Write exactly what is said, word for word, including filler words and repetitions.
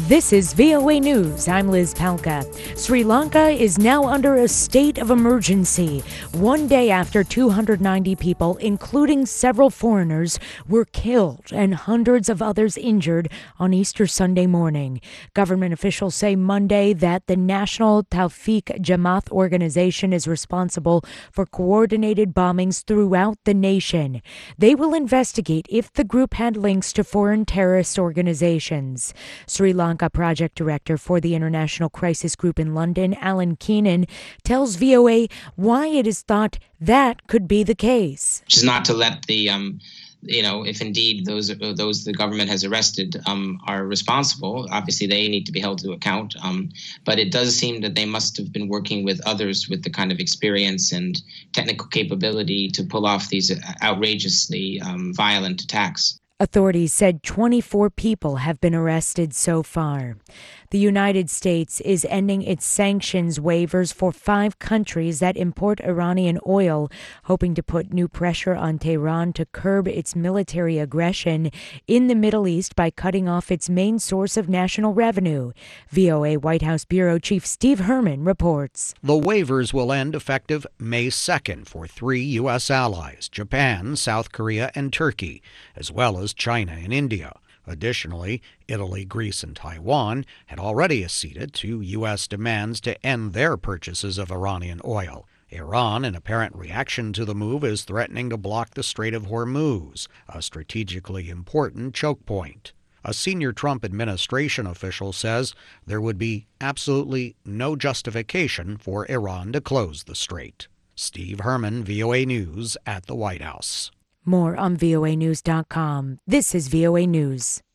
This is V O A News. I'm Liz Palka. Sri Lanka is now under a state of emergency, one day after two hundred ninety people, including several foreigners, were killed and hundreds of others injured on Easter Sunday morning. Government officials say Monday that the National Tawfiq Jamaat organization is responsible for coordinated bombings throughout the nation. They will investigate if the group had links to foreign terrorist organizations. Sri Lanka Project Director for the International Crisis Group in London, Alan Keenan, tells V O A why it is thought that could be the case. Which is not to let the, um, you know, if indeed those those the government has arrested um, are responsible, obviously they need to be held to account. Um, but it does seem that they must have been working with others with the kind of experience and technical capability to pull off these outrageously um, violent attacks. Authorities said twenty-four people have been arrested so far. The United States is ending its sanctions waivers for five countries that import Iranian oil, hoping to put new pressure on Tehran to curb its military aggression in the Middle East by cutting off its main source of national revenue. V O A White House Bureau Chief Steve Herman reports. The waivers will end effective May second for three U S allies, Japan, South Korea, and Turkey, as well as China and India. Additionally, Italy, Greece, and Taiwan had already acceded to U S demands to end their purchases of Iranian oil. Iran, in apparent reaction to the move, is threatening to block the Strait of Hormuz, a strategically important choke point. A senior Trump administration official says there would be absolutely no justification for Iran to close the strait. Steve Herman, V O A News at the White House. More on V O A news dot com. This is V O A News.